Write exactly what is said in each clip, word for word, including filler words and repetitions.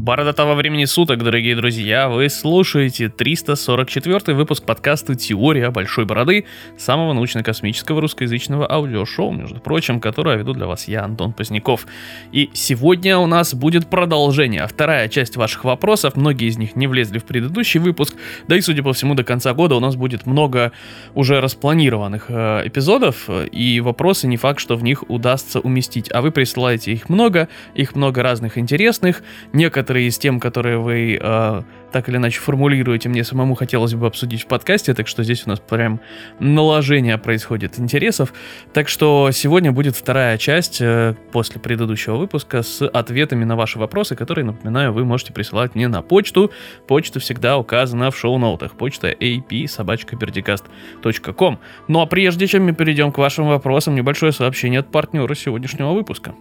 Бородатого времени суток, дорогие друзья, вы слушаете триста сорок четвёртый выпуск подкаста «Теория большой бороды», самого научно-космического русскоязычного аудиошоу, между прочим, которое веду для вас я, Антон Поздняков. И сегодня у нас будет продолжение, вторая часть ваших вопросов, многие из них не влезли в предыдущий выпуск, да и, судя по всему, до конца года у нас будет много уже распланированных э, эпизодов, и вопросы не факт, что в них удастся уместить, а вы присылаете их много, их много разных интересных, некоторые из тем, которые вы э, так или иначе формулируете, мне самому хотелось бы обсудить в подкасте, так что здесь у нас прям наложение происходит интересов. Так что сегодня будет вторая часть э, после предыдущего выпуска с ответами на ваши вопросы, которые, напоминаю, вы можете присылать мне на почту. Почта всегда указана в шоу-ноутах. Почта эй пи собака бердикаст точка ком. Ну а прежде чем мы перейдем к вашим вопросам, небольшое сообщение от партнера сегодняшнего выпуска.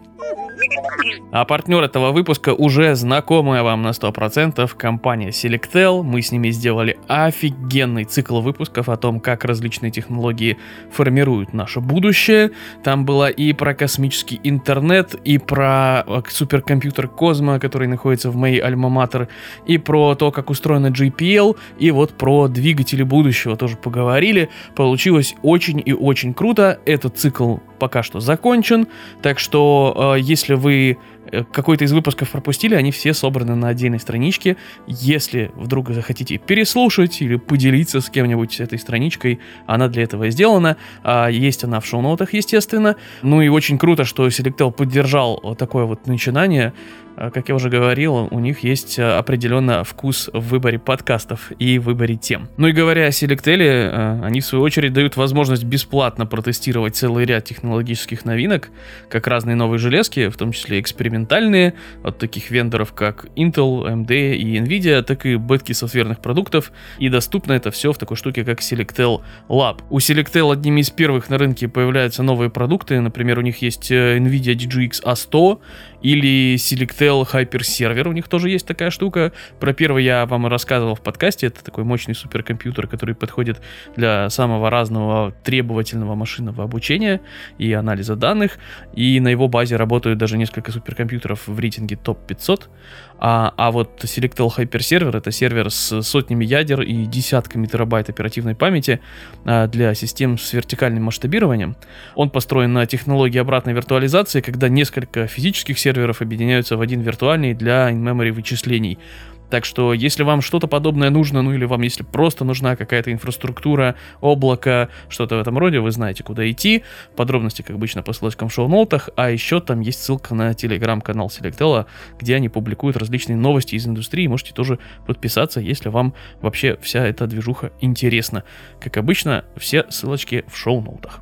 А партнер этого выпуска уже знакомая вам на сто процентов компания Selectel. Мы с ними сделали офигенный цикл выпусков о том, как различные технологии формируют наше будущее. Там было и про космический интернет, и про суперкомпьютер Козмо, который находится в моей альма-матер, и про то, как устроена джей пи эл, и вот про двигатели будущего тоже поговорили. Получилось очень и очень круто. Этот цикл пока что закончен, так что э, если вы какой-то из выпусков пропустили, они все собраны на отдельной страничке. Если вдруг захотите переслушать или поделиться с кем-нибудь этой страничкой, она для этого сделана. Есть она в шоу-нотах, естественно. Ну и очень круто, что Selectel поддержал вот такое вот начинание. Как я уже говорил, у них есть определенно вкус в выборе подкастов и в выборе тем. Ну и говоря о Selectel, они в свою очередь дают возможность бесплатно протестировать целый ряд технологических новинок, как разные новые железки, в том числе экспериментальные, от таких вендоров как Intel, эй эм ди и Nvidia, так и бетки софтверных продуктов. И доступно это все в такой штуке, как Selectel Lab. У Selectel одними из первых на рынке появляются новые продукты. Например, у них есть Nvidia ди джи икс эй сто или Selectel Hyper Server, у них тоже есть такая штука. Про первый я вам рассказывал в подкасте. Это такой мощный суперкомпьютер, который подходит для самого разного требовательного машинного обучения и анализа данных. И на его базе работают даже несколько суперкомпьютеров в рейтинге топ пятьсот. А, а вот Selectel Hyper Server — это сервер с сотнями ядер и десятками терабайт оперативной памяти а, для систем с вертикальным масштабированием. Он построен на технологии обратной виртуализации, когда несколько физических серверов объединяются в один виртуальный для in-memory вычислений. Так что, если вам что-то подобное нужно, ну или вам, если просто нужна какая-то инфраструктура, облако, что-то в этом роде, вы знаете, куда идти. Подробности, как обычно, по ссылочкам в шоу-ноутах. А еще там есть ссылка на телеграм-канал Selectel, где они публикуют различные новости из индустрии. Можете тоже подписаться, если вам вообще вся эта движуха интересна. Как обычно, все ссылочки в шоу-ноутах.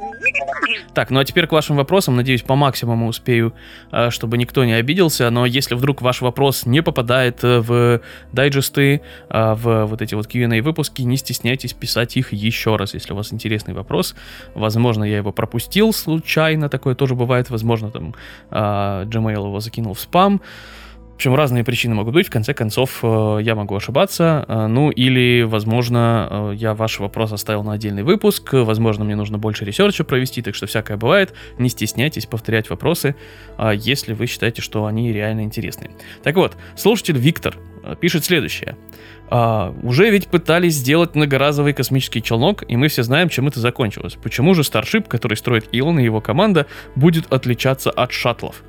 Так, ну а теперь к вашим вопросам. Надеюсь, по максимуму успею, чтобы никто не обиделся. Но если вдруг ваш вопрос не попадает в дайджесты, в вот эти вот кью энд эй-выпуски, не стесняйтесь писать их еще раз, если у вас интересный вопрос. Возможно, я его пропустил случайно, такое тоже бывает. Возможно, там Gmail его закинул в спам. В общем, разные причины могут быть, в конце концов, я могу ошибаться, ну или, возможно, я ваш вопрос оставил на отдельный выпуск, возможно, мне нужно больше ресерча провести, так что всякое бывает, не стесняйтесь повторять вопросы, если вы считаете, что они реально интересны. Так вот, слушатель Виктор пишет следующее. Уже ведь пытались сделать многоразовый космический челнок, и мы все знаем, чем это закончилось. Почему же Starship, который строит Илон и его команда, будет отличаться от шаттлов?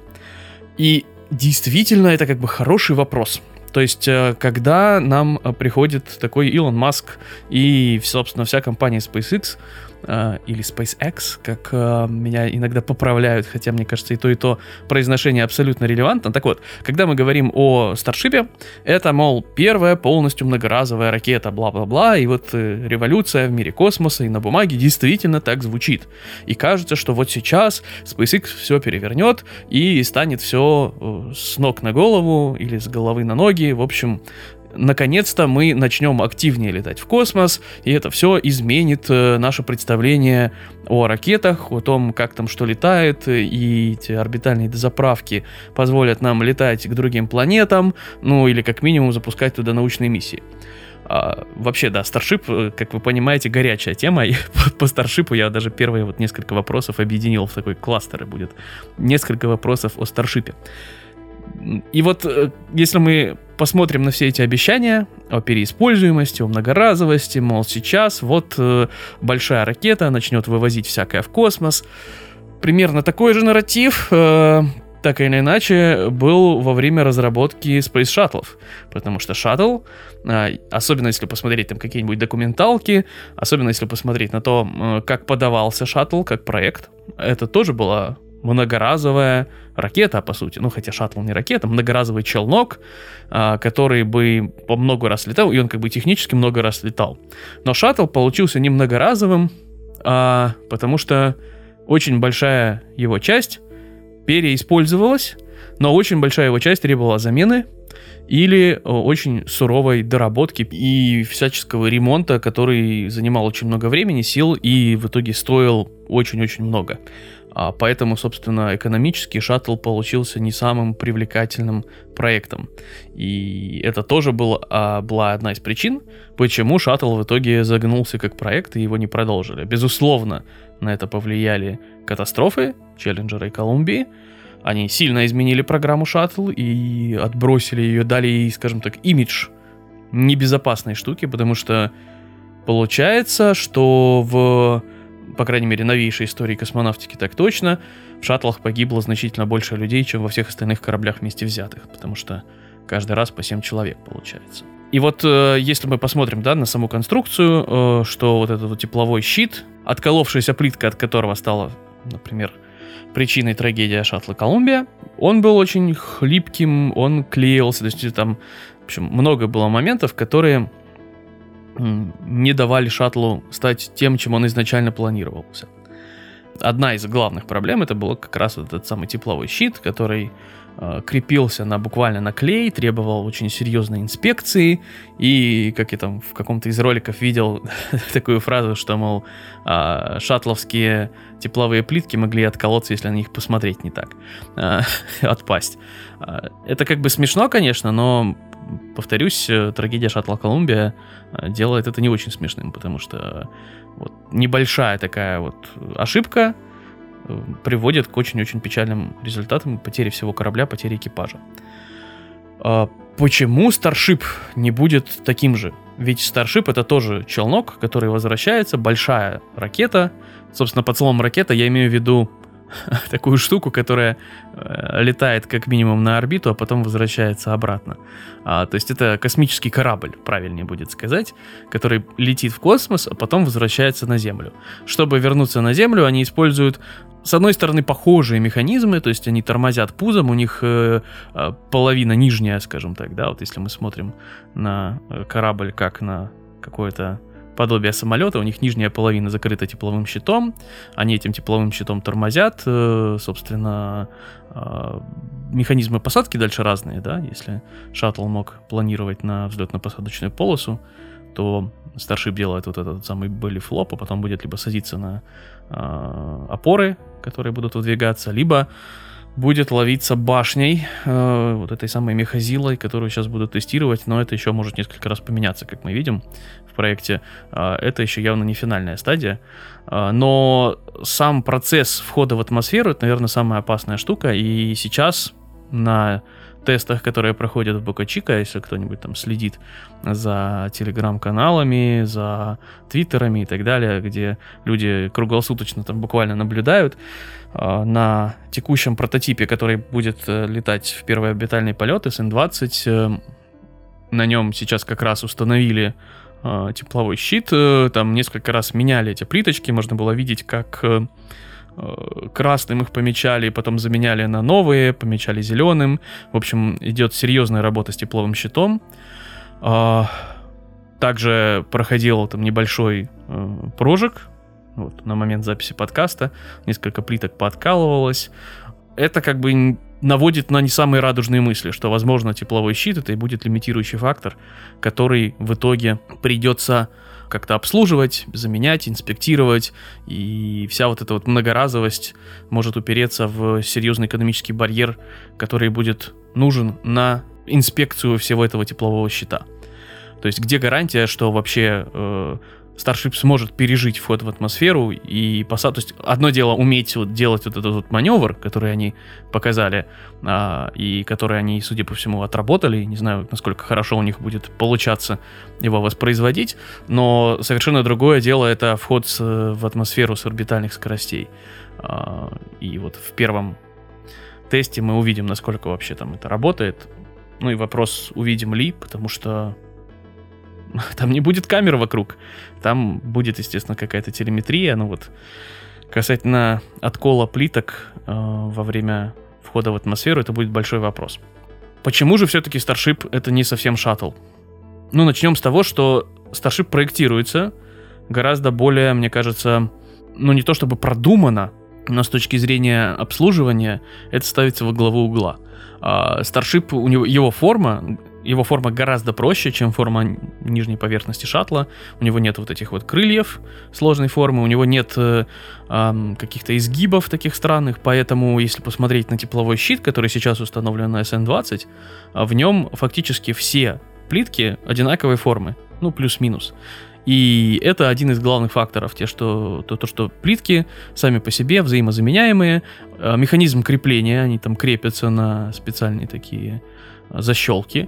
И действительно, это как бы хороший вопрос. То есть, когда нам приходит такой Илон Маск и, собственно, вся компания SpaceX, или SpaceX, как меня иногда поправляют, хотя мне кажется и то, и то произношение абсолютно релевантно. Так вот, когда мы говорим о Старшипе, это, мол, первая полностью многоразовая ракета, бла-бла-бла, и вот революция в мире космоса, и на бумаге действительно так звучит. И кажется, что вот сейчас SpaceX все перевернет и станет все с ног на голову или с головы на ноги, в общем... Наконец-то мы начнем активнее летать в космос, и это все изменит э, наше представление о ракетах, о том, как там что летает, и эти орбитальные дозаправки позволят нам летать к другим планетам, ну или как минимум запускать туда научные миссии. А, вообще, да, Starship, как вы понимаете, горячая тема, и по Starship'у я даже первые вот несколько вопросов объединил в такой кластер, и будет несколько вопросов о Starship'е. И вот если мы посмотрим на все эти обещания о переиспользуемости, о многоразовости, мол, сейчас вот большая ракета начнет вывозить всякое в космос. Примерно такой же нарратив, э, так или иначе, был во время разработки Space Shuttle. Потому что шаттл, э, особенно если посмотреть там какие-нибудь документалки, особенно если посмотреть на то, э, как подавался шаттл, как проект, это тоже была многоразовая ракета, по сути. Ну, хотя шаттл не ракета, многоразовый челнок, э, который бы по много раз летал, и он как бы технически много раз летал. Но шаттл получился не многоразовым, э, потому что очень большая его часть переиспользовалась, но очень большая его часть требовала замены или очень суровой доработки и всяческого ремонта, который занимал очень много времени, сил и в итоге стоил очень-очень много. А поэтому, собственно, экономически шаттл получился не самым привлекательным проектом. И это тоже был, а, была одна из причин, почему шаттл в итоге загнулся как проект и его не продолжили. Безусловно, на это повлияли катастрофы Челленджера и Колумбии. Они сильно изменили программу шаттл и отбросили ее, дали ей, скажем так, имидж небезопасной штуки, потому что получается, что в, по крайней мере, новейшей истории космонавтики так точно, в шаттлах погибло значительно больше людей, чем во всех остальных кораблях вместе взятых, потому что каждый раз по семь человек получается. И вот э, если мы посмотрим, да, на саму конструкцию, э, что вот этот вот тепловой щит, отколовшаяся плитка, от которого стала, например, причиной трагедии шаттла Колумбия, он был очень хлипким, он клеился, то есть там, в общем, много было моментов, которые не давали шаттлу стать тем, чем он изначально планировался. Одна из главных проблем это был как раз вот этот самый тепловой щит, который э, крепился на, буквально на клей, требовал очень серьезной инспекции, и, как я там в каком-то из роликов видел такую фразу, что, мол, э, шаттловские тепловые плитки могли отколоться, если на них посмотреть не так, э, отпасть. Э, это как бы смешно, конечно, но, повторюсь, трагедия шаттла Колумбия делает это не очень смешным, потому что вот небольшая такая вот ошибка приводит к очень-очень печальным результатам, потери всего корабля, потери экипажа. Почему Starship не будет таким же? Ведь Starship — это тоже челнок, который возвращается, большая ракета. Собственно, под словом ракета я имею в виду такую штуку, которая э, летает как минимум на орбиту, а потом возвращается обратно. А, то есть это космический корабль, правильнее будет сказать, который летит в космос, а потом возвращается на Землю. Чтобы вернуться на Землю, они используют, с одной стороны, похожие механизмы, то есть они тормозят пузом, у них э, э, половина нижняя, скажем так, да, вот если мы смотрим на корабль как на какое-то подобие самолета, у них нижняя половина закрыта тепловым щитом, они этим тепловым щитом тормозят, собственно, механизмы посадки дальше разные, да, если шаттл мог планировать на взлетно-посадочную полосу, то Starship делает вот этот самый belly flop, а потом будет либо садиться на опоры, которые будут выдвигаться, либо будет ловиться башней, э, вот этой самой мехазилой, которую сейчас будут тестировать, но это еще может несколько раз поменяться, как мы видим в проекте. Э, это еще явно не финальная стадия. Э, но сам процесс входа в атмосферу — это, наверное, самая опасная штука, и сейчас на тестах, которые проходят в Бока-Чика, если кто-нибудь там следит за телеграм-каналами, за твиттерами и так далее, где люди круглосуточно там буквально наблюдают, э, на текущем прототипе, который будет э, летать в первый орбитальный полет, эс эн двадцать, э, на нем сейчас как раз установили э, тепловой щит, э, там несколько раз меняли эти плиточки, можно было видеть, как э, красным их помечали, потом заменяли на новые, помечали зеленым. В общем, идет серьезная работа с тепловым щитом. Также проходил там небольшой прожиг. Вот, на момент записи подкаста несколько плиток пооткалывалось. Это как бы наводит на не самые радужные мысли, что, возможно, тепловой щит — это и будет лимитирующий фактор, который в итоге придется как-то обслуживать, заменять, инспектировать, и вся вот эта вот многоразовость может упереться в серьезный экономический барьер, который будет нужен на инспекцию всего этого теплового щита. То есть где гарантия, что вообще э, Starship сможет пережить вход в атмосферу и посадку. То есть одно дело уметь вот делать вот этот вот маневр, который они показали, а, и который они, судя по всему, отработали. Не знаю, насколько хорошо у них будет получаться его воспроизводить, но совершенно другое дело это вход с, в атмосферу с орбитальных скоростей. А, и вот в первом тесте мы увидим, насколько вообще там это работает. Ну и вопрос, увидим ли, потому что там не будет камер вокруг. Там будет, естественно, какая-то телеметрия. Ну вот, касательно откола плиток э, во время входа в атмосферу, это будет большой вопрос. Почему же все-таки Starship это не совсем шаттл? Ну, начнем с того, что Starship проектируется гораздо более, мне кажется, ну не то чтобы продуманно, но с точки зрения обслуживания это ставится во главу угла. А Starship, у него, его форма... Его форма гораздо проще, чем форма нижней поверхности шаттла. У него нет вот этих вот крыльев сложной формы, у него нет э, э, каких-то изгибов таких странных, поэтому если посмотреть на тепловой щит, который сейчас установлен на эс эн двадцать, в нем фактически все плитки одинаковой формы, ну плюс-минус. И это один из главных факторов, те, что, то, то, что плитки сами по себе взаимозаменяемые, э, механизм крепления, они там крепятся на специальные такие защелки.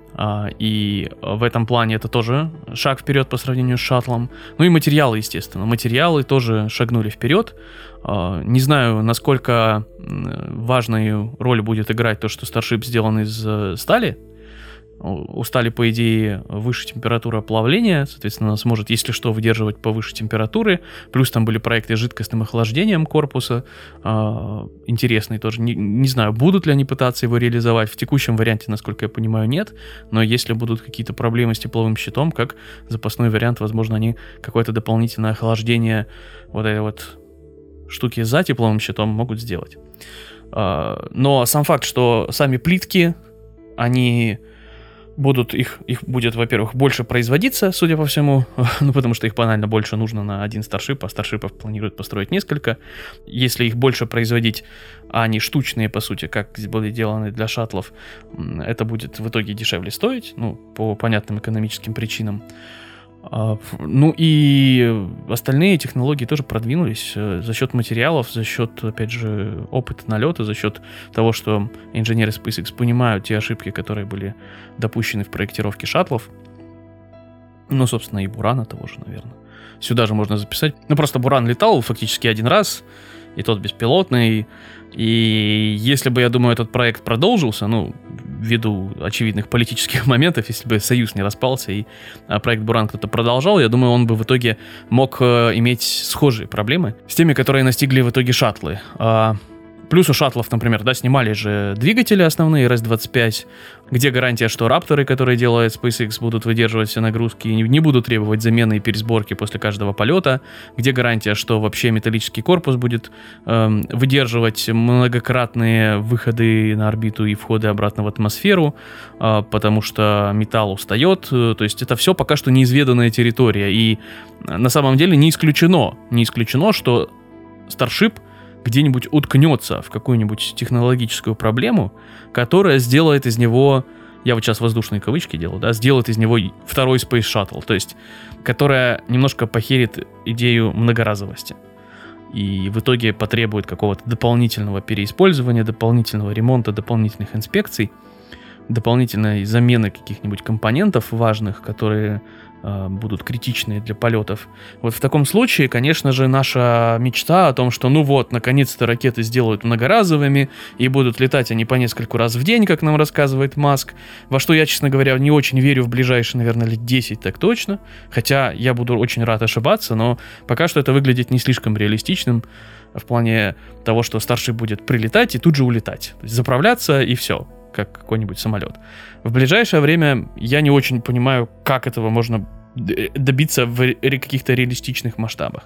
И в этом плане это тоже шаг вперед по сравнению с шаттлом. Ну и материалы, естественно. Материалы тоже шагнули вперед. Не знаю, насколько важную роль будет играть то, что Starship сделан из стали. У стали, по идее, выше температура плавления, соответственно, она сможет, если что, выдерживать повыше температуры. Плюс там были проекты с жидкостным охлаждением корпуса. А, интересные тоже. Не, не знаю, будут ли они пытаться его реализовать. В текущем варианте, насколько я понимаю, нет. Но если будут какие-то проблемы с тепловым щитом, как запасной вариант, возможно, они какое-то дополнительное охлаждение вот этой вот штуки за тепловым щитом могут сделать. А, но сам факт, что сами плитки, они... Будут их, их будет, во-первых, больше производиться, судя по всему, ну, потому что их банально больше нужно на один Starship, а Старшипов планируют построить несколько. Если их больше производить, а они штучные, по сути, как были сделаны для шаттлов, это будет в итоге дешевле стоить, ну, по понятным экономическим причинам. Ну и остальные технологии тоже продвинулись за счет материалов, за счет, опять же, опыта налета, за счет того, что инженеры SpaceX понимают те ошибки, которые были допущены в проектировке шаттлов. Ну, собственно, и Бурана того же, наверное. Сюда же можно записать. Ну, просто Буран летал фактически один раз, и тот беспилотный. И если бы, я думаю, этот проект продолжился, ну, ввиду очевидных политических моментов, если бы Союз не распался и проект Буран кто-то продолжал, я думаю, он бы в итоге мог иметь схожие проблемы с теми, которые настигли в итоге шаттлы. Плюс у шаттлов, например, да, снимали же двигатели основные эр эс двадцать пять, где гарантия, что рапторы, которые делает SpaceX, будут выдерживать все нагрузки и не будут требовать замены и пересборки после каждого полета, где гарантия, что вообще металлический корпус будет эм, выдерживать многократные выходы на орбиту и входы обратно в атмосферу, э, потому что металл устает, то есть это все пока что неизведанная территория, и на самом деле не исключено, не исключено, что Starship где-нибудь уткнется в какую-нибудь технологическую проблему, которая сделает из него, я вот сейчас воздушные кавычки делаю, да, сделает из него второй Space Shuttle, то есть, которая немножко похерит идею многоразовости. И в итоге потребует какого-то дополнительного переиспользования, дополнительного ремонта, дополнительных инспекций, дополнительной замены каких-нибудь компонентов важных, которые э, будут критичные для полетов. Вот в таком случае, конечно же, наша мечта о том, что ну вот, наконец-то ракеты сделают многоразовыми и будут летать они по нескольку раз в день, как нам рассказывает Маск, во что я, честно говоря, не очень верю в ближайшие, наверное, лет десять так точно, хотя я буду очень рад ошибаться, но пока что это выглядит не слишком реалистичным в плане того, что Starship будет прилетать и тут же улетать, то есть заправляться и все, как какой-нибудь самолет. В ближайшее время я не очень понимаю, как этого можно добиться в каких-то реалистичных масштабах.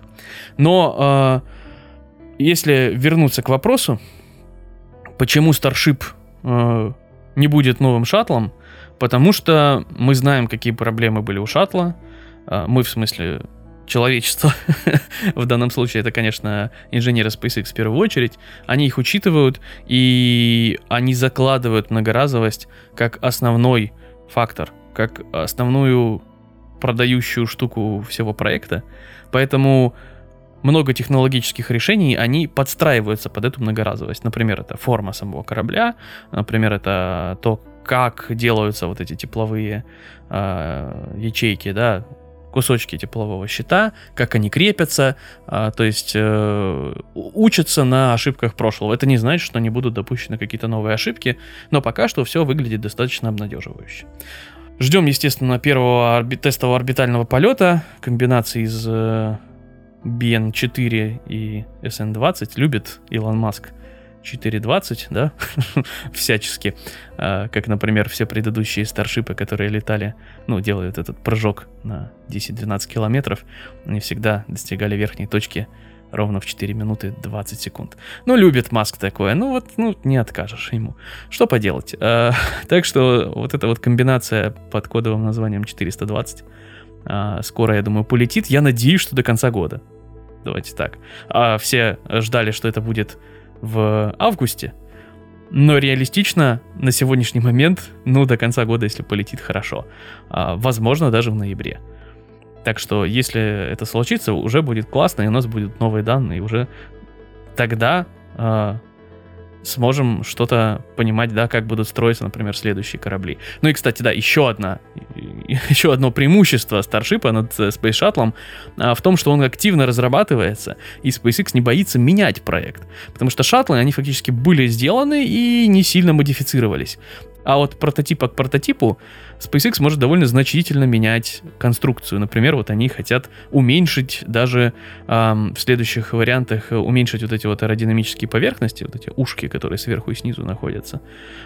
Но э, если вернуться к вопросу, почему Starship э, не будет новым шаттлом, потому что мы знаем, какие проблемы были у шаттла. Э, мы, в смысле, человечество, в данном случае это, конечно, инженеры SpaceX в первую очередь, они их учитывают, и они закладывают многоразовость как основной фактор, как основную продающую штуку всего проекта, поэтому много технологических решений, они подстраиваются под эту многоразовость. Например, это форма самого корабля, например, это то, как делаются вот эти тепловые э, ячейки, да, кусочки теплового щита, как они крепятся, э, то есть э, учатся на ошибках прошлого. Это не значит, что не будут допущены какие-то новые ошибки, но пока что все выглядит достаточно обнадеживающе. Ждем, естественно, первого орби- тестового орбитального полета, комбинации из э, би эн четыре и эс эн двадцать. Любит Илон Маск четыре двадцать, да, всячески, а, как, например, все предыдущие старшипы, которые летали, ну, делают этот прыжок на десять-двенадцать километров, они всегда достигали верхней точки ровно в четыре минуты двадцать секунд. Ну, любит Маск такое, ну вот, ну, не откажешь ему. Что поделать? А, так что вот эта вот комбинация под кодовым названием четыреста двадцать а, скоро, я думаю, полетит. Я надеюсь, что до конца года. Давайте так. А все ждали, что это будет в августе, но реалистично на сегодняшний момент, ну, до конца года, если полетит, хорошо. А, возможно, даже в ноябре. Так что, если это случится, уже будет классно, и у нас будут новые данные, и уже тогда а, сможем что-то понимать, да, как будут строиться, например, следующие корабли. Ну и, кстати, да, еще одна, еще одно преимущество Старшипа над Space Shuttle а, в том, что он активно разрабатывается, и SpaceX не боится менять проект. Потому что шаттлы, они фактически были сделаны и не сильно модифицировались. А вот прототипа к прототипу SpaceX может довольно значительно менять конструкцию. Например, вот они хотят уменьшить даже эм, в следующих вариантах, уменьшить вот эти вот аэродинамические поверхности, вот эти ушки, которые сверху и снизу находятся.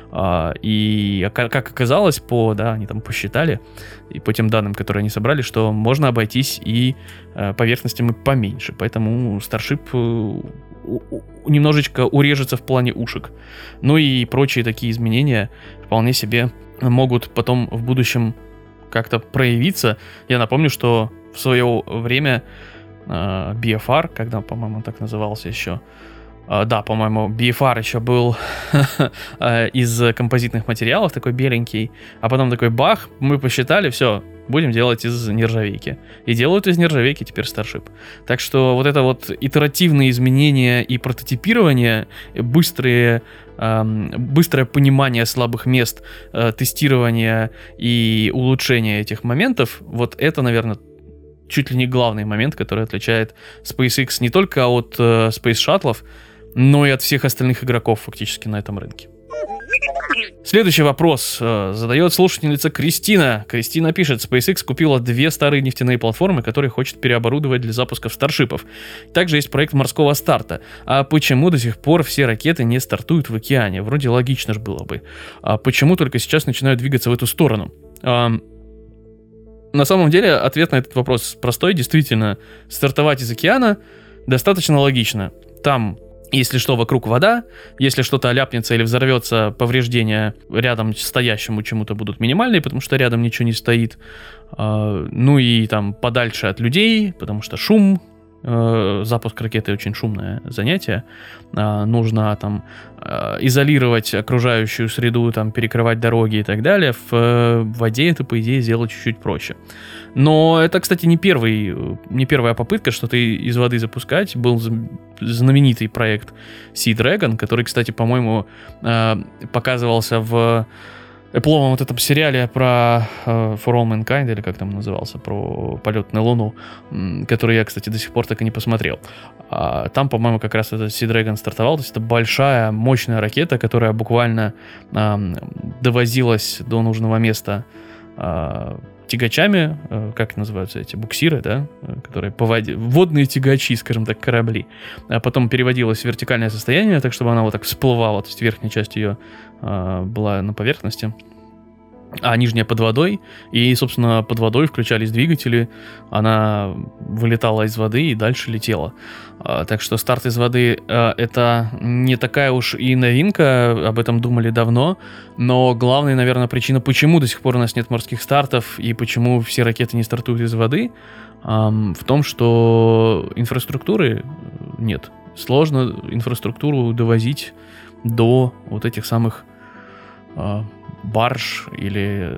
А, и как оказалось, по, да, они там посчитали, и по тем данным, которые они собрали, что можно обойтись и э, поверхностями поменьше. Поэтому Starship э, немножечко урежется в плане ушек. Ну и прочие такие изменения вполне себе могут потом в будущем как-то проявиться. Я напомню, что в свое время э, би эф ар, когда, по-моему, так назывался еще, э, да, по-моему, би эф ар еще был из композитных материалов, такой беленький, а потом такой бах, мы посчитали, все, будем делать из нержавейки. И делают из нержавейки теперь Starship. Так что вот это вот итеративные изменения и прототипирование, быстрые, эм, быстрое понимание слабых мест, э, тестирование и улучшение этих моментов, вот это, наверное, чуть ли не главный момент, который отличает SpaceX не только от э, Space Shuttle, но и от всех остальных игроков фактически на этом рынке. Следующий вопрос э, задает слушательница Кристина. Кристина пишет: SpaceX купила две старые нефтяные платформы, которые хочет переоборудовать для запусков старшипов. Также есть проект морского старта. А почему до сих пор все ракеты не стартуют в океане? Вроде логично же было бы. А почему только сейчас начинают двигаться в эту сторону? А, на самом деле ответ на этот вопрос простой. Действительно, стартовать из океана достаточно логично. Там, если что, вокруг вода, если что-то ляпнется или взорвется, повреждения рядом стоящему чему-то будут минимальные, потому что рядом ничего не стоит. Ну и там подальше от людей, потому что шум, запуск ракеты очень шумное занятие. Нужно там изолировать окружающую среду, там перекрывать дороги и так далее. В воде это, по идее, сделать чуть-чуть проще. Но это, кстати, не первый, не первая попытка что-то из воды запускать. Был знаменитый проект Sea Dragon, который, кстати, по-моему, показывался в Эпловом вот этом сериале про uh, For All Mankind, или как там назывался, про полет на Луну, который я, кстати, до сих пор так и не посмотрел. А, там, по-моему, как раз этот Sea Dragon стартовал, то есть это большая, мощная ракета, которая буквально uh, довозилась до нужного места uh, тягачами, uh, как называются эти, буксиры, да, которые по воде, водные тягачи, скажем так, корабли, а потом переводилась в вертикальное состояние, так чтобы она вот так всплывала, то есть верхняя часть ее uh, была на поверхности, а нижняя под водой, и, собственно, под водой включались двигатели, она вылетала из воды и дальше летела. А, так что старт из воды а, это не такая уж и новинка, об этом думали давно, но главная, наверное, причина, почему до сих пор у нас нет морских стартов и почему все ракеты не стартуют из воды, а, в том, что инфраструктуры нет. Сложно инфраструктуру довозить до вот этих самых а, барж или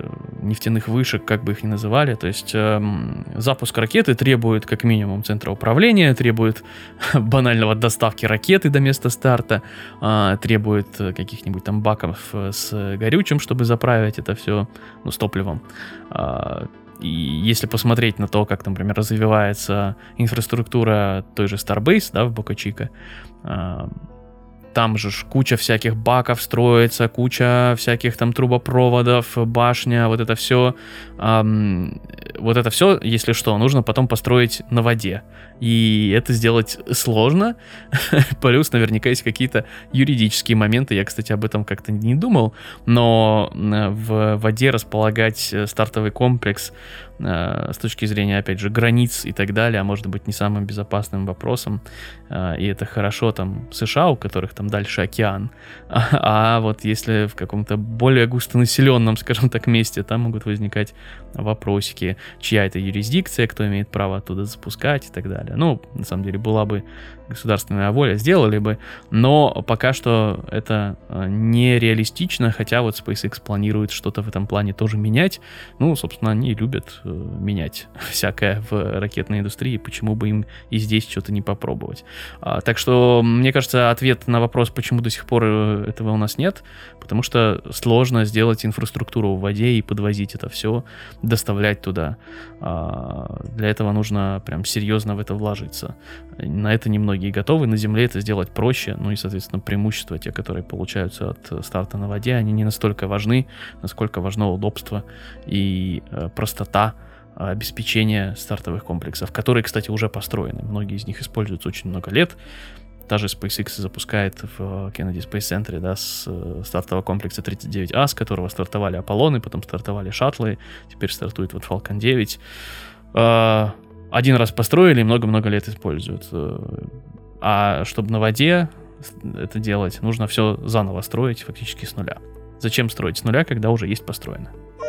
нефтяных вышек, как бы их ни называли. То есть э, запуск ракеты требует как минимум центра управления, требует банального доставки ракеты до места старта, э, требует каких-нибудь там баков с горючим, чтобы заправить это все, ну, с топливом. Э, и если посмотреть на то, как, например, развивается инфраструктура той же Starbase, да, в Бока-Чика, э, там же куча всяких баков строится, куча всяких там трубопроводов, башня, вот это все. Эм, вот это все, если что, нужно потом построить на воде. И это сделать сложно. Плюс наверняка есть какие-то юридические моменты. Я, кстати, об этом как-то не думал. Но в воде располагать стартовый комплекс с точки зрения, опять же, границ и так далее, а может быть не самым безопасным вопросом. И это хорошо там США, у которых там дальше океан. А, а вот если в каком-то более густонаселенном, скажем так, месте, там могут возникать вопросики, чья это юрисдикция, кто имеет право оттуда запускать и так далее. Ну, на самом деле, была бы государственная воля, сделали бы, но пока что это нереалистично, хотя вот SpaceX планирует что-то в этом плане тоже менять. Ну, собственно, они любят э, менять всякое в ракетной индустрии, почему бы им и здесь что-то не попробовать. А, так что, мне кажется, ответ на вопрос, почему до сих пор этого у нас нет, потому что сложно сделать инфраструктуру в воде и подвозить это все, доставлять туда. А, для этого нужно прям серьезно в это вложиться. На это немногие готовы, на Земле это сделать проще, ну и, соответственно, преимущества, те, которые получаются от старта на воде, они не настолько важны, насколько важно удобство и э, простота обеспечения стартовых комплексов, которые, кстати, уже построены. Многие из них используются очень много лет. Та же SpaceX запускает в Kennedy Space Center, да, с стартового комплекса тридцать девять А, с которого стартовали Аполлоны, потом стартовали шаттлы, теперь стартует вот Falcon девять. Один раз построили и много-много лет используют. А чтобы на воде это делать, нужно все заново строить, фактически с нуля. Зачем строить с нуля, когда уже есть построено?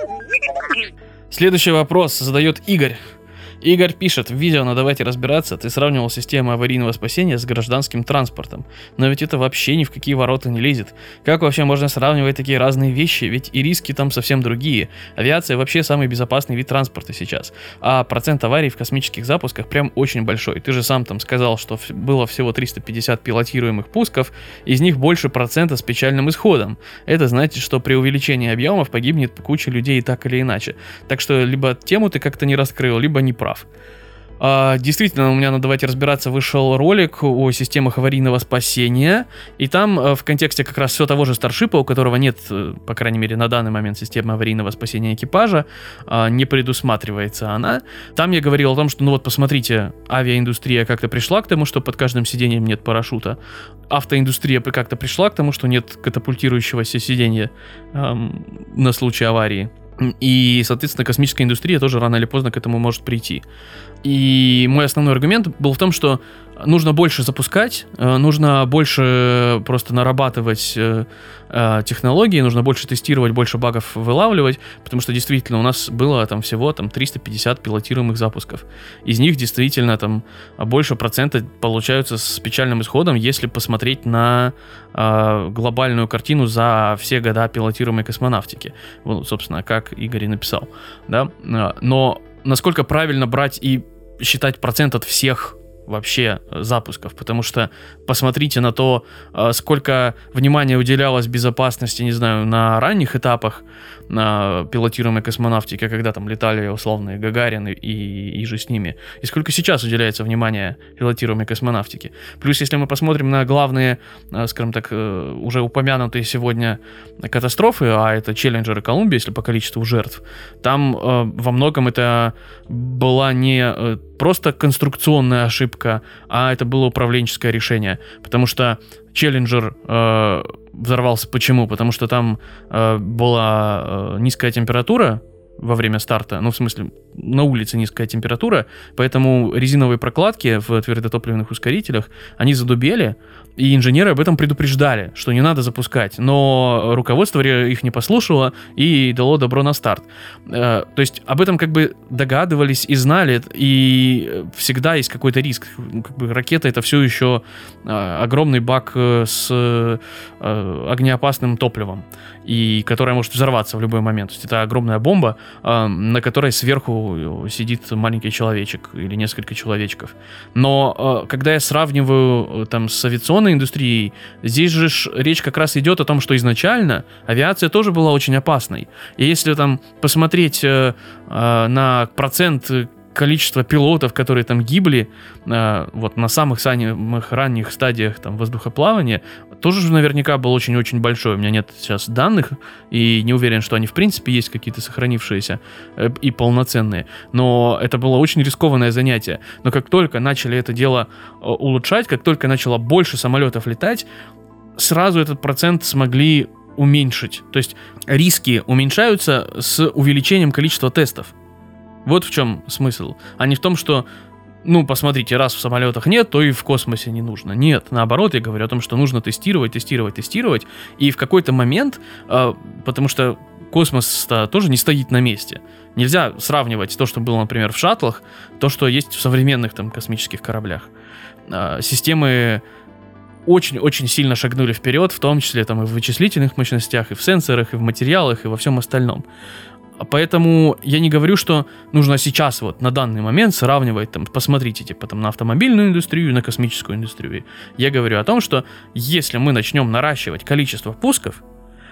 Следующий вопрос задает Игорь. Игорь пишет: в видео на «Давайте разбираться» ты сравнивал систему аварийного спасения с гражданским транспортом. Но ведь это вообще ни в какие ворота не лезет. Как вообще можно сравнивать такие разные вещи? Ведь и риски там совсем другие. Авиация вообще самый безопасный вид транспорта сейчас. А процент аварий в космических запусках прям очень большой. Ты же сам там сказал, что было всего триста пятьдесят пилотируемых пусков, из них больше процента с печальным исходом. Это значит, что при увеличении объемов погибнет куча людей так или иначе. Так что либо тему ты как-то не раскрыл, либо не прав. А, действительно, у меня на «Давайте разбираться» вышел ролик о системах аварийного спасения, и там а, в контексте как раз все того же Старшипа, у которого нет, по крайней мере, на данный момент системы аварийного спасения экипажа, а, не предусматривается она. Там я говорил о том, что, ну вот, посмотрите, авиаиндустрия как-то пришла к тому, что под каждым сиденьем нет парашюта, автоиндустрия как-то пришла к тому, что нет катапультирующегося сиденья эм, на случай аварии. И, соответственно, космическая индустрия тоже рано или поздно к этому может прийти. И мой основной аргумент был в том, что нужно больше запускать, нужно больше просто нарабатывать технологии, нужно больше тестировать, больше багов вылавливать, потому что действительно у нас было там всего там триста пятьдесят пилотируемых запусков. Из них действительно там больше процента получаются с печальным исходом, если посмотреть на э, глобальную картину за все года пилотируемой космонавтики. Вот, собственно, как Игорь и написал. Да? Но насколько правильно брать и считать процент от всех вообще запусков, потому что посмотрите на то, сколько внимания уделялось безопасности, не знаю, на ранних этапах на пилотируемой космонавтике, когда там летали условные Гагарин и, и же с ними, и сколько сейчас уделяется внимания пилотируемой космонавтике. Плюс, если мы посмотрим на главные, скажем так, уже упомянутые сегодня катастрофы, а это Челленджер и Колумбия, если по количеству жертв, там э, во многом это была не э, просто конструкционная ошибка, а это было управленческое решение, потому что Челленджер э, взорвался почему? Потому что там э, была э, низкая температура во время старта, ну, в смысле, на улице низкая температура, поэтому резиновые прокладки в твердотопливных ускорителях, они задубели, и инженеры об этом предупреждали, что не надо запускать, но руководство их не послушало и дало добро на старт. То есть об этом как бы догадывались и знали, и всегда есть какой-то риск. Как бы ракета — это все еще огромный бак с огнеопасным топливом, и которая может взорваться в любой момент. То есть это огромная бомба, э, на которой сверху сидит маленький человечек или несколько человечков. Но э, когда я сравниваю там с авиационной индустрией, здесь же речь как раз идет о том, что изначально авиация тоже была очень опасной. И если там посмотреть э, э, на процент количество пилотов, которые там гибли э, вот на самых самых ранних стадиях там воздухоплавания, тоже же наверняка был очень-очень большой. У меня нет сейчас данных, и не уверен, что они в принципе есть какие-то сохранившиеся э, и полноценные. Но это было очень рискованное занятие. Но как только начали это дело э, улучшать, как только начало больше самолетов летать, сразу этот процент смогли уменьшить. То есть риски уменьшаются с увеличением количества тестов. Вот в чем смысл, а не в том, что, ну, посмотрите, раз в самолетах нет, то и в космосе не нужно. Нет, наоборот, я говорю о том, что нужно тестировать, тестировать, тестировать, и в какой-то момент, э, потому что космос-то тоже не стоит на месте. Нельзя сравнивать то, что было, например, в шаттлах, то, что есть в современных там космических кораблях. Э, системы очень-очень сильно шагнули вперед, в том числе там и в вычислительных мощностях, и в сенсорах, и в материалах, и во всем остальном. Поэтому я не говорю, что нужно сейчас, вот на данный момент сравнивать, там, посмотрите, типа, там, на автомобильную индустрию, на космическую индустрию. Я говорю о том, что если мы начнем наращивать количество пусков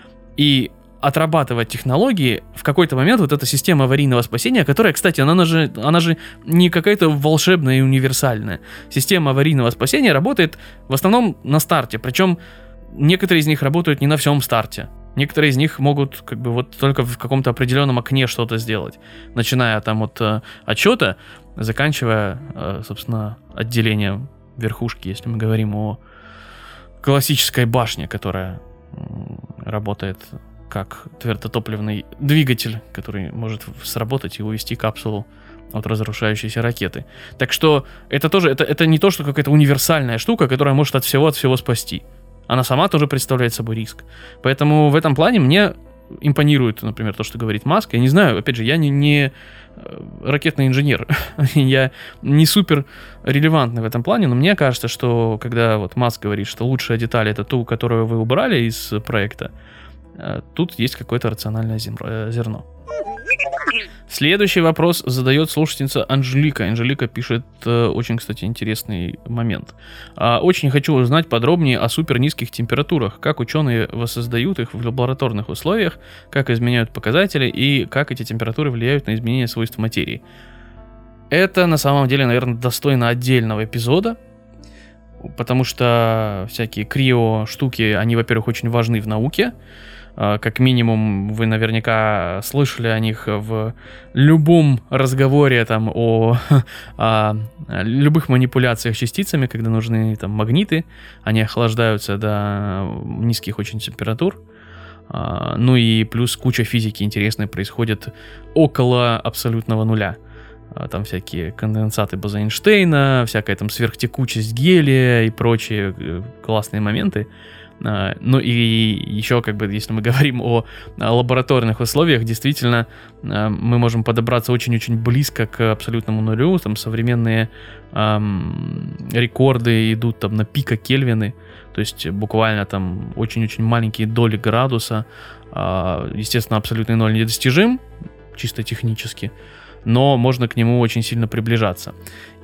и отрабатывать технологии, в какой-то момент вот эта система аварийного спасения, которая, кстати, она, она, же, она же не какая-то волшебная и универсальная. Система аварийного спасения работает в основном на старте, причем некоторые из них работают не на всем старте. Некоторые из них могут как бы вот только в каком-то определенном окне что-то сделать, начиная там от э, отчета, заканчивая, э, собственно, отделением верхушки, если мы говорим о классической башне, которая э, работает как твердотопливный двигатель, который может сработать и увести капсулу от разрушающейся ракеты. Так что это тоже, это, это не то, что какая-то универсальная штука, которая может от всего, от всего спасти. Она сама тоже представляет собой риск. Поэтому в этом плане мне импонирует, например, то, что говорит Маск. Я не знаю, опять же, я не, не ракетный инженер. Я не супер релевантный в этом плане, но мне кажется, что когда вот Маск говорит, что лучшая деталь — это ту, которую вы убрали из проекта, тут есть какое-то рациональное зерно. Следующий вопрос задает слушательница Анжелика. Анжелика пишет э, очень, кстати, интересный момент. А, очень хочу узнать подробнее о супернизких температурах. Как ученые воссоздают их в лабораторных условиях, как изменяют показатели и как эти температуры влияют на изменение свойств материи. Это на самом деле, наверное, достойно отдельного эпизода, потому что всякие крио-штуки, они, во-первых, очень важны в науке. Как минимум, вы наверняка слышали о них в любом разговоре там, о, о любых манипуляциях частицами, когда нужны там, магниты, они охлаждаются до низких очень температур. Ну и плюс куча физики интересной происходит около абсолютного нуля. Там всякие конденсаты Боза-Эйнштейна, всякая там сверхтекучесть гелия и прочие классные моменты. Ну и еще, как бы, если мы говорим о лабораторных условиях, действительно, мы можем подобраться очень-очень близко к абсолютному нулю. Там современные эм, рекорды идут там на пикокельвины, то есть буквально там очень-очень маленькие доли градуса. Естественно, абсолютный ноль недостижим, чисто технически, но можно к нему очень сильно приближаться.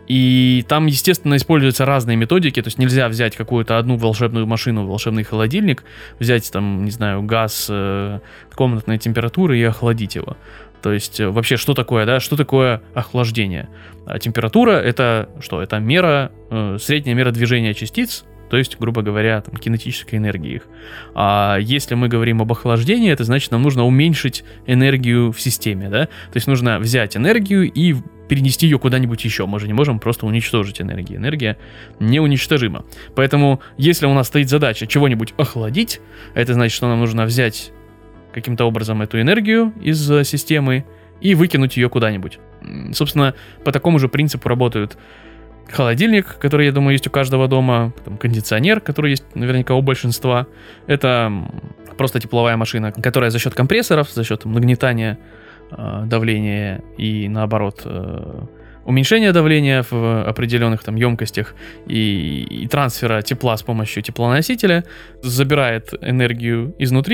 И там, естественно, используются разные методики, то есть нельзя взять какую-то одну волшебную машину, волшебный холодильник, взять там, не знаю, газ э, комнатной температуры и охладить его. То есть вообще, что такое, да, что такое охлаждение? А температура — это что? Это мера, э, средняя мера движения частиц, то есть, грубо говоря, там, кинетической энергии их. А если мы говорим об охлаждении, это значит, нам нужно уменьшить энергию в системе, да? То есть нужно взять энергию и перенести ее куда-нибудь еще. Мы же не можем просто уничтожить энергию. Энергия неуничтожима. Поэтому, если у нас стоит задача чего-нибудь охладить, это значит, что нам нужно взять каким-то образом эту энергию из системы и выкинуть ее куда-нибудь. Собственно, по такому же принципу работают холодильник, который, я думаю, есть у каждого дома, там, кондиционер, который есть наверняка у большинства. Это просто тепловая машина, которая за счет компрессоров, за счет нагнетания э, давления и, наоборот, э, уменьшения давления в определенных там емкостях и, и трансфера тепла с помощью теплоносителя забирает энергию изнутри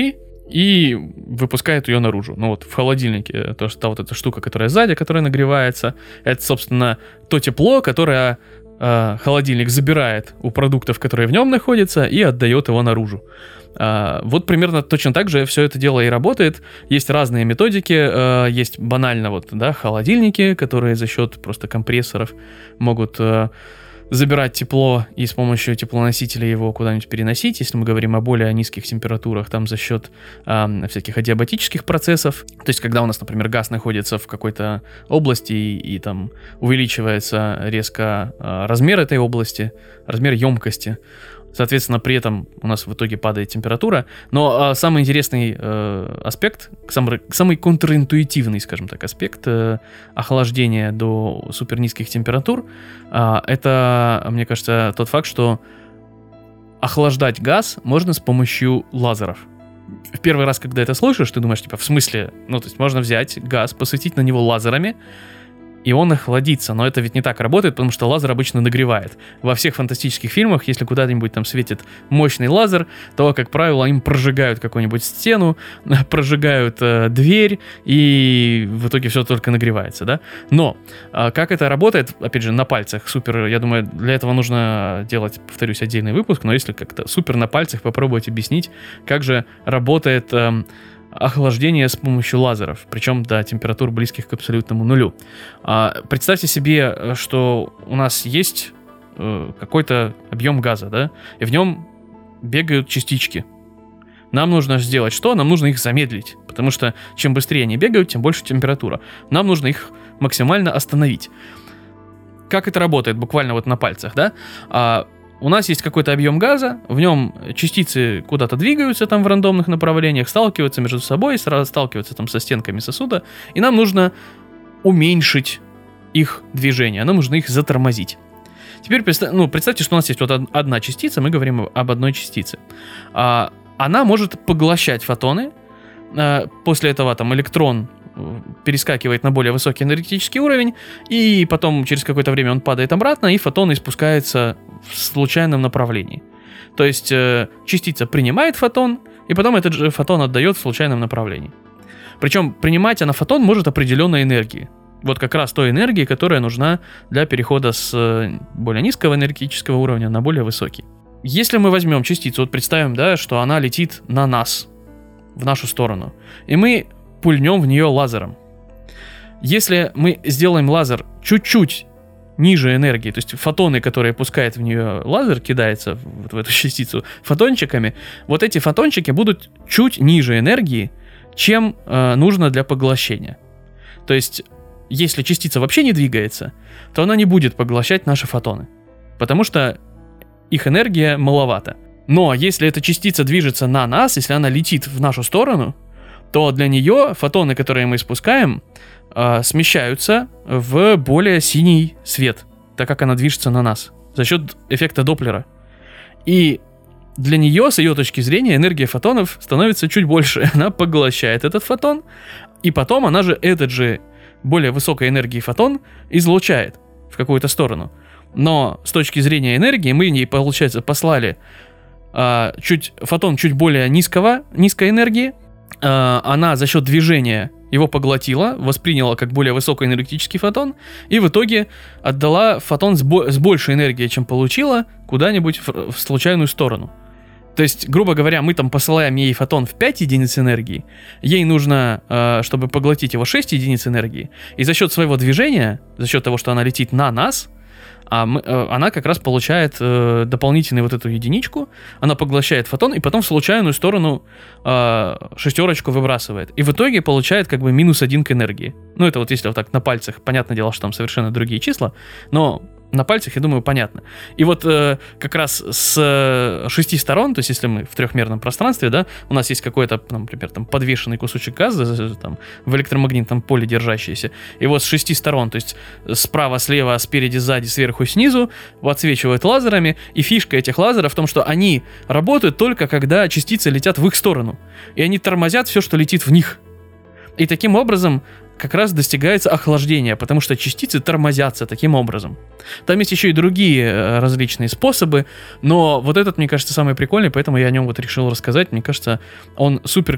и выпускает ее наружу. Ну вот в холодильнике, то, что та вот эта штука, которая сзади, которая нагревается, это, собственно, то тепло, которое э, холодильник забирает у продуктов, которые в нем находятся, и отдает его наружу. Uh, вот примерно точно так же все это дело и работает. Есть разные методики, uh, есть банально вот, да, холодильники, которые за счет просто компрессоров могут uh, забирать тепло и с помощью теплоносителя его куда-нибудь переносить. Если мы говорим о более низких температурах, там за счет uh, всяких адиабатических процессов. То есть, когда у нас, например, газ находится в какой-то области и, и там увеличивается резко uh, размер этой области, размер емкости. Соответственно, при этом у нас в итоге падает температура. Но а, самый интересный э, аспект, самый, самый контринтуитивный, скажем так, аспект э, охлаждения до супернизких температур, э, это, мне кажется, тот факт, что охлаждать газ можно с помощью лазеров. В первый раз, когда это слышишь, ты думаешь, типа, в смысле? Ну, то есть можно взять газ, посветить на него лазерами, и он охладится, но это ведь не так работает, потому что лазер обычно нагревает. Во всех фантастических фильмах, если куда-нибудь там светит мощный лазер, то, как правило, им прожигают какую-нибудь стену, прожигают э, дверь, и в итоге все только нагревается, да? Но э, как это работает, опять же, на пальцах, супер, я думаю, для этого нужно делать, повторюсь, отдельный выпуск, но если как-то супер на пальцах попробовать объяснить, как же работает... Э, охлаждение с помощью лазеров, причем до температур, близких к абсолютному нулю. А, представьте себе, что у нас есть э, какой-то объем газа, да, и в нем бегают частички. Нам нужно сделать что? Нам нужно их замедлить, потому что чем быстрее они бегают, тем больше температура. Нам нужно их максимально остановить. Как это работает? Буквально вот на пальцах, да? А, У нас есть какой-то объем газа, в нем частицы куда-то двигаются там в рандомных направлениях, сталкиваются между собой, сразу сталкиваются там со стенками сосуда, и нам нужно уменьшить их движение, нам нужно их затормозить. Теперь представь, ну, представьте, что у нас есть вот одна частица, мы говорим об одной частице. А, она может поглощать фотоны, а, после этого там электрон перескакивает на более высокий энергетический уровень, и потом через какое-то время он падает обратно, и фотон испускается в случайном направлении. То есть э, частица принимает фотон, и потом этот же фотон отдает в случайном направлении. Причем принимать она фотон может определенной энергии. Вот как раз той энергии, которая нужна для перехода с более низкого энергетического уровня на более высокий. Если мы возьмем частицу, вот представим, да, что она летит на нас, в нашу сторону, и мы пульнем в нее лазером. Если мы сделаем лазер чуть-чуть ниже энергии, то есть фотоны, которые пускает в нее лазер, кидается в, в эту частицу фотончиками, вот эти фотончики будут чуть ниже энергии, чем э, нужно для поглощения. То есть, если частица вообще не двигается, то она не будет поглощать наши фотоны, потому что их энергия маловата. Но если эта частица движется на нас, если она летит в нашу сторону, то для нее фотоны, которые мы испускаем, э, смещаются в более синий свет, так как она движется на нас, за счет эффекта Доплера. И для нее, с ее точки зрения, энергия фотонов становится чуть больше. Она поглощает этот фотон, и потом она же этот же более высокой энергии фотон излучает в какую-то сторону. Но с точки зрения энергии мы ей, получается, послали э, чуть, фотон чуть более низкого, низкой энергии. Э, она за счет движения его поглотила, восприняла как более высокоэнергетический фотон, и в итоге отдала фотон с, бо- с большей энергией, чем получила, куда-нибудь в, в случайную сторону. То есть, грубо говоря, мы там посылаем ей фотон в пять единиц энергии, ей нужно, э, чтобы поглотить его шесть единиц энергии, и за счет своего движения, за счет того, что она летит на нас, а мы, э, она как раз получает э, дополнительную вот эту единичку, она поглощает фотон, и потом в случайную сторону э, шестерочку выбрасывает. И в итоге получает как бы минус один к энергии. Ну, это вот если вот так на пальцах, понятное дело, что там совершенно другие числа, но на пальцах, я думаю, понятно. И вот э, как раз с э, шести сторон, то есть если мы в трехмерном пространстве, да, у нас есть какой-то, например, там подвешенный кусочек газа там, в электромагнитном поле держащийся, и вот с шести сторон, то есть справа, слева, спереди, сзади, сверху, снизу, отсвечивают лазерами, и фишка этих лазеров в том, что они работают только когда частицы летят в их сторону, и они тормозят все, что летит в них. И таким образом как раз достигается охлаждение, потому что частицы тормозятся таким образом. Там есть еще и другие различные способы, но вот этот, мне кажется, самый прикольный, поэтому я о нем вот решил рассказать. Мне кажется, он супер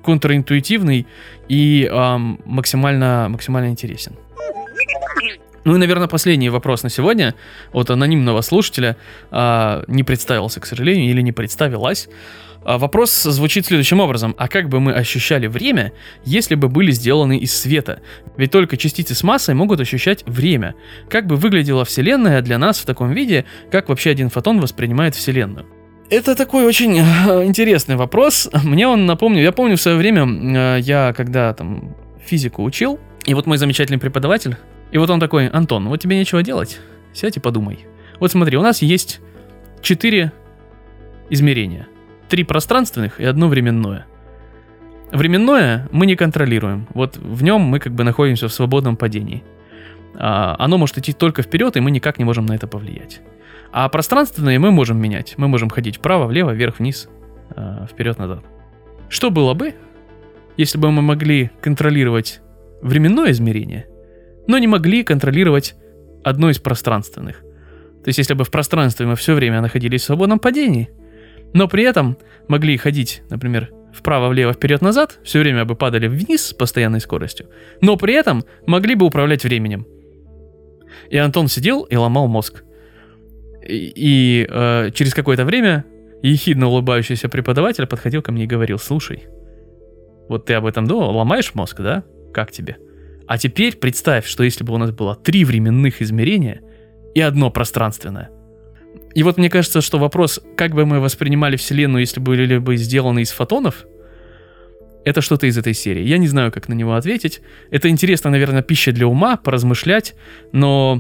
контринтуитивный и э, максимально, максимально интересен. Ну и, наверное, последний вопрос на сегодня от анонимного слушателя. Э, не представился, к сожалению, или не представилась. Э, вопрос звучит следующим образом. А как бы мы ощущали время, если бы были сделаны из света? Ведь только частицы с массой могут ощущать время. Как бы выглядела Вселенная для нас в таком виде, как вообще один фотон воспринимает Вселенную? Это такой очень интересный вопрос. Мне он напомнил, я помню в свое время, я когда там физику учил, и вот мой замечательный преподаватель, и вот он такой: Антон, вот тебе нечего делать, сядь и подумай. Вот смотри, у нас есть четыре измерения. Три пространственных и одно временное. Временное мы не контролируем. Вот в нем мы как бы находимся в свободном падении. А, оно может идти только вперед, и мы никак не можем на это повлиять. А пространственные мы можем менять. Мы можем ходить вправо, влево, вверх, вниз, э, вперед, назад. Что было бы, если бы мы могли контролировать временное измерение, но не могли контролировать одно из пространственных? То есть, если бы в пространстве мы все время находились в свободном падении, но при этом могли ходить, например, вправо, влево, вперед, назад, все время бы падали вниз с постоянной скоростью, но при этом могли бы управлять временем. И Антон сидел и ломал мозг. И, и э, через какое-то время ехидно улыбающийся преподаватель подходил ко мне и говорил: слушай, вот ты об этом думал, ломаешь мозг, да? Как тебе? А теперь представь, что если бы у нас было три временных измерения и одно пространственное. И вот мне кажется, что вопрос, как бы мы воспринимали Вселенную, если бы были бы сделаны из фотонов, это что-то из этой серии. Я не знаю, как на него ответить. Это интересно, наверное, пища для ума, поразмышлять, но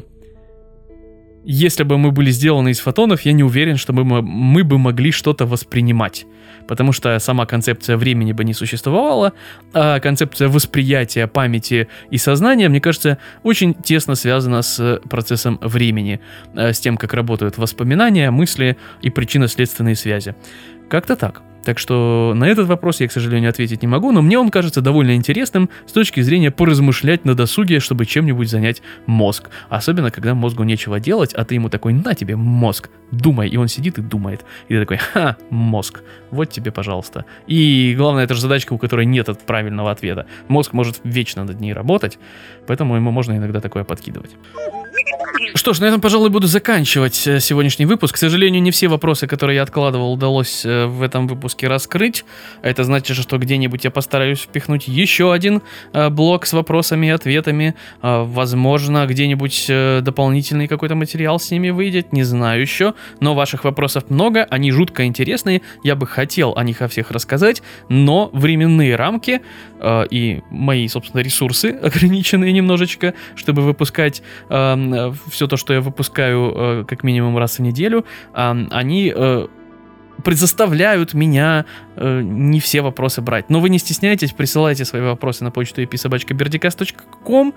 если бы мы были сделаны из фотонов, я не уверен, что мы, мы бы могли что-то воспринимать. Потому что сама концепция времени бы не существовала, а концепция восприятия, памяти и сознания, мне кажется, очень тесно связана с процессом времени, с тем, как работают воспоминания, мысли и причинно-следственные связи. Как-то так. Так что на этот вопрос я, к сожалению, ответить не могу, но мне он кажется довольно интересным с точки зрения поразмышлять на досуге, чтобы чем-нибудь занять мозг. Особенно, когда мозгу нечего делать, а ты ему такой: на тебе мозг, думай. И он сидит и думает. И ты такой: ха, мозг, вот тебе, пожалуйста. И главное, это же задачка, у которой нет правильного ответа. Мозг может вечно над ней работать, поэтому ему можно иногда такое подкидывать. Что ж, на этом, пожалуй, буду заканчивать сегодняшний выпуск. К сожалению, не все вопросы, которые я откладывал, удалось в этом выпуске раскрыть. Это значит, что где-нибудь я постараюсь впихнуть еще один блок с вопросами и ответами. Возможно, где-нибудь дополнительный какой-то материал с ними выйдет, не знаю еще. Но ваших вопросов много, они жутко интересные. Я бы хотел о них о всех рассказать, но временные рамки и мои, собственно, ресурсы ограниченные немножечко, чтобы выпускать все то, что я выпускаю как минимум раз в неделю, они предоставляют меня не все вопросы брать. Но вы не стесняйтесь, присылайте свои вопросы на почту и пи собака бердикаст точка ком.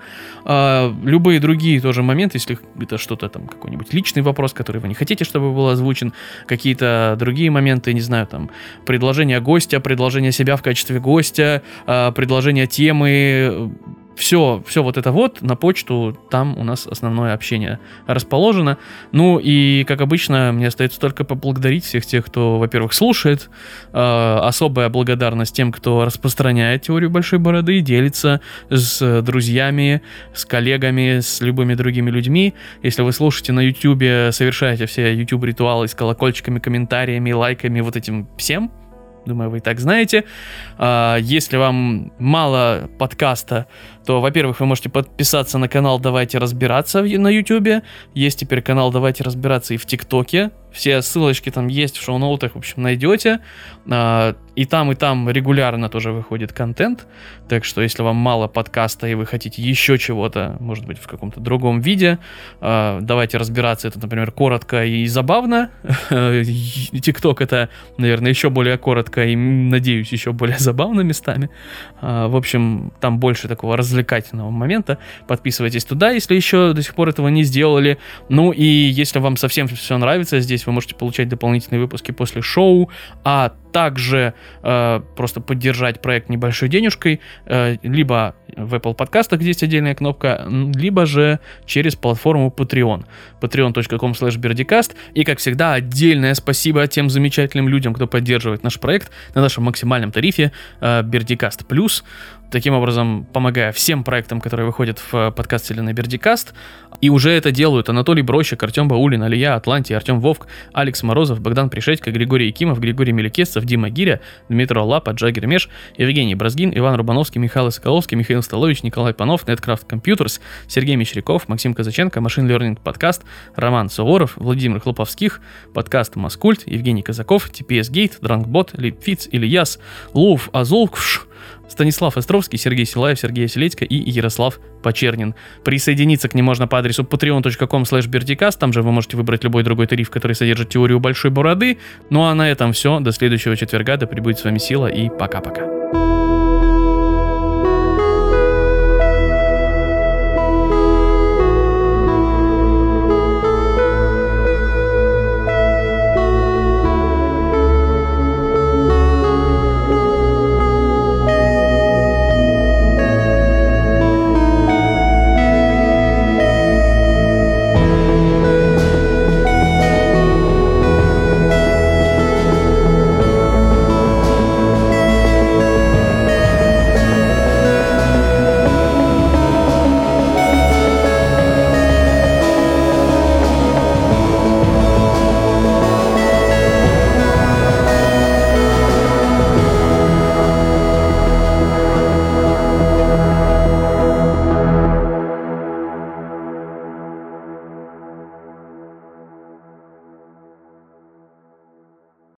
Любые другие тоже моменты, если это что-то там, какой-нибудь личный вопрос, который вы не хотите, чтобы был озвучен, какие-то другие моменты, не знаю, там, предложение гостя, предложение себя в качестве гостя, предложение темы, Все, все вот это вот на почту, там у нас основное общение расположено. Ну и, как обычно, мне остается только поблагодарить всех тех, кто, во-первых, слушает. Э, особая благодарность тем, кто распространяет теорию Большой Бороды, делится с друзьями, с коллегами, с любыми другими людьми. Если вы слушаете на YouTube, совершаете все YouTube-ритуалы с колокольчиками, комментариями, лайками, вот этим всем. Думаю, вы и так знаете. Если вам мало подкаста, то, во-первых, вы можете подписаться на канал «Давайте разбираться» на YouTube. Есть теперь канал «Давайте разбираться» и в ТикТоке. Все ссылочки там есть в шоу-ноутах, в общем, найдете. И там, и там регулярно тоже выходит контент. Так что, если вам мало подкаста и вы хотите еще чего-то, может быть, в каком-то другом виде, «Давайте разбираться» — это, например, коротко и забавно. ТикТок — это, наверное, еще более коротко и, надеюсь, еще более забавно местами. В общем, там больше такого развлекательного момента. Подписывайтесь туда, если еще до сих пор этого не сделали. Ну и если вам совсем все нравится здесь, здесь вы можете получать дополнительные выпуски после шоу, а также э, просто поддержать проект небольшой денежкой, э, либо в Apple подкастах, где есть отдельная кнопка, либо же через платформу Patreon. patreon точка com слэш бердикаст. И, как всегда, отдельное спасибо тем замечательным людям, кто поддерживает наш проект на нашем максимальном тарифе э, Бердикаст Плюс. Таким образом, помогая всем проектам, которые выходят в подкасте на Бердикаст. И уже это делают Анатолий Брощик, Артем Баулин, Алия Атланти, Артем Вовк, Алекс Морозов, Богдан Пришечко, Григорий Якимов, Григорий Меликесцев, Дима Гиря, Дмитрий Лапа, Джаггер Меш, Евгений Бразгин, Иван Рубановский, Михаил Соколовский, Михаил Столович, Николай Панов, Netcraft Computers, Сергей Мещеряков, Максим Казаченко, Machine Learning подкаст, Роман Суворов, Владимир Хлоповских, подкаст Маскульт, Евгений Казаков, ти пи эс Gate, Дранкбот, Липфиц, Ильяс, Лов Азолквш, Станислав Островский, Сергей Силаев, Сергей Селедько и Ярослав Почернин. Присоединиться к ним можно по адресу patreon точка com слэш бердикаст. Там же вы можете выбрать любой другой тариф, который содержит теорию большой бороды. Ну а на этом все. До следующего четверга. Да пребудет с вами сила и пока-пока.